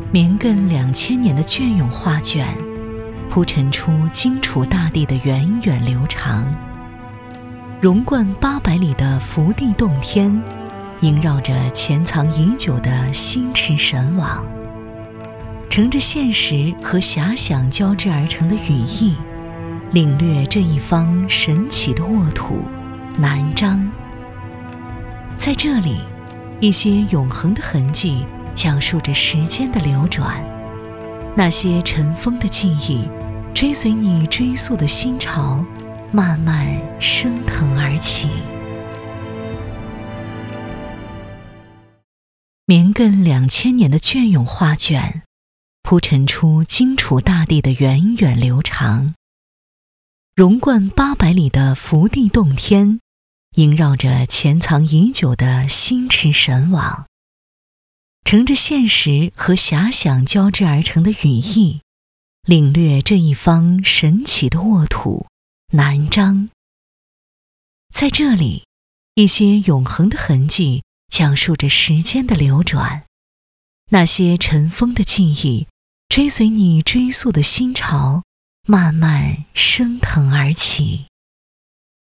绵亘2000年的隽永画卷，铺陈出荆楚大地的源远流长；融贯800里的福地洞天，萦绕着潜藏已久的心驰神往。乘着现实和遐想交织而成的语义，领略这一方神奇的沃土南章。在这里，一些永恒的痕迹讲述着时间的流转，那些尘封的记忆追随你追溯的心潮，慢慢升腾而起。绵亘2000年的隽永画卷，铺陈出荆楚大地的源远流长；融贯800里的福地洞天，萦绕着潜藏已久的心驰神往。乘着现实和遐想交织而成的语义，领略这一方神奇的沃土南章。在这里，一些永恒的痕迹讲述着时间的流转，那些尘封的记忆追随你追溯的心潮，慢慢升腾而起。